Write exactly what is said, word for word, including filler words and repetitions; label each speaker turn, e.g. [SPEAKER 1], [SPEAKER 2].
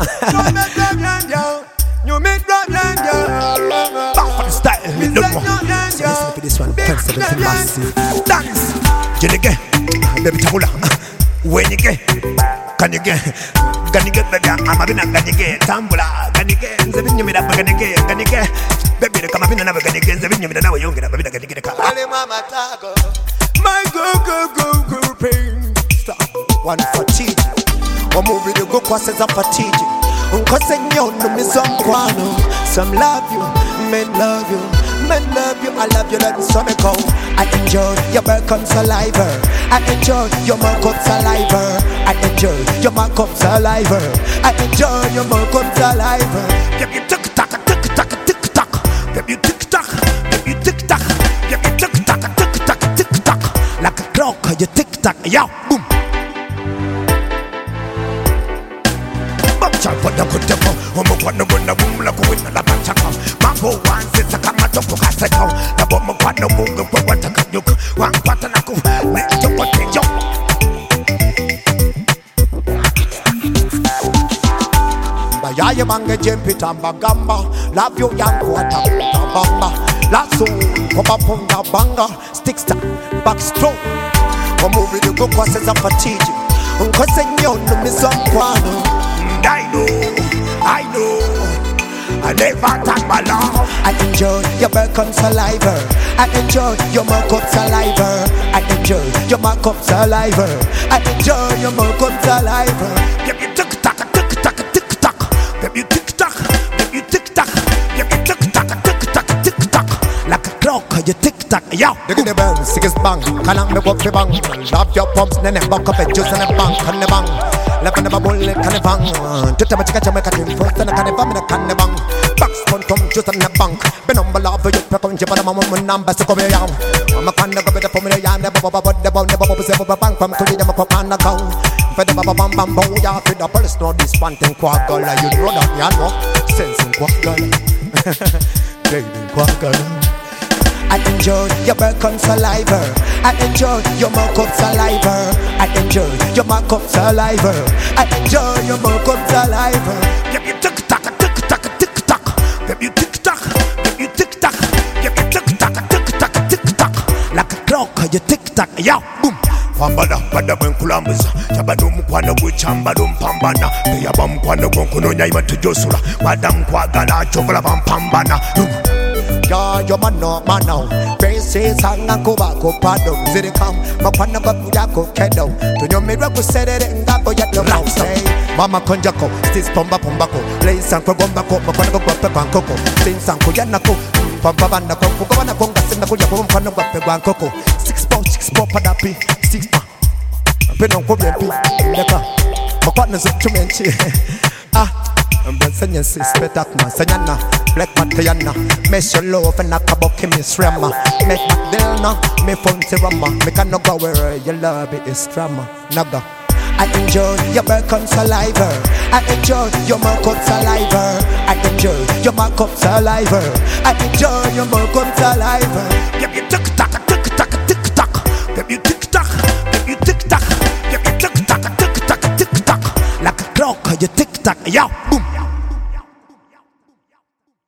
[SPEAKER 1] You make problem, yo. Back for the style, no more. So listen to this one, ten seventy massive. Dance, Jenny, baby tabula. When you get, can you get? Can you get baby? I'm having a can you get? Tambula, can you get? The video me that can you get? Can you get? Baby, come up in another can you get? The video me that now you get. Baby, can you get the car? My go go go go pain. Stop. One for teaching. One movie to go cause it's up for teaching. Cause you know me some guano. Some love you, men love you, men love you. I love you like some go. I enjoy your back on saliva. I enjoy your mouth of saliva. I enjoy your mouth of saliva. I enjoy your mouth of saliva. Give you tick tock, tick tock, tick tock. Give you tick tock, give you tick tock. Give you tick tock, tick tock, tick tock. Like a clock, you tick tock, yeah, boom. Chop for the good to go. I'm a one to win the boom like a win the batch. Mambo one sits a come out of Casaco. The bomb of one no boom for what I can do. One patanaco, make your potential. Bayaya manga jempi tamba gamba. Love you young water bamba. Lasso, papa punga banga. Sticks to backstroke. I'm moving to go cause it's a fatigue. Cause you know me some guano. I know, I know, I never talk my love. I enjoy your back on saliva. I enjoy your mouth of saliva. I enjoy your mouth of saliva. I enjoy your mouth of saliva. Give me tick tock, tick tock, tick tock. Give me tick tock, give me tick tock. Give me tick tock, tick tock, tick tock. Like a clock, you tick tock, yeah. Dig in the bell, sickest bang. Can't make up the bang. Love your pumps, then buck up a juice and a bang, and the bang. Left in the bullet, can it bang? To tell me to catch a make a team first, and I can't even can the bang. Back spun from just on the bank. Been on the love for you, pepon, jip, and I'm on number, so come here. I'm a kind of go with the formula, and never bubble, the bone, never bubble, the bank from Korea, I'm a cock and a cow. For the baba bam bam bow, yeah, for the pulse, no, this one thing, quack girl, you know that, yeah, no, sense in quack girl. Baby, quack girl. I enjoy your back on saliva. I enjoy your mouth of saliva. I enjoy your mouth of saliva. I enjoy your mouth of saliva. Give you tick tock, tick tock, tick tock. Give you tick tock, give you tick tock. Give you tick tock, tick tock, tick tock. Like a clock, you tick tock, yeah, boom. Pambana, pada benkulambuza. Chabadu mkwano kuchambadu mpambana. Kuyaba mkwano konkunonya imatu josura. Wada mkwagala chokola pampambana. Yeah, your man no man now. Faces hang and go back up pardon. Ziri come, my partner got Yako Kedo. To your miracle said it and got for yet the round say. Mama Konjako, stis pomba pombako. Lace and Kogombako, my partner got Pepper and Coco. Since Uncle Yanako, Pampavana, Kokona Konga, Sinakuya, Pano got Pepper and Coco. Six pound, six pound, Padapi, six pound. Penon Kobian, my partner's up to mention. Ah. I'm dancing and sis betak man Sanyana, black matayana. Mesh your love and knock about Kimmy's rama. Make back there now, me funty rama. Make a no go where your love is drama. Naga. I enjoy your back on saliva. I enjoy your mouth of saliva. I enjoy your mouth of saliva. I enjoy your mouth of saliva. Give you tick tock, tick tock, tick tock. Give you tick tock, give you tick tock. Give you tick tock, tick tock, tick tock. Like a clock, you tick tock, yeah.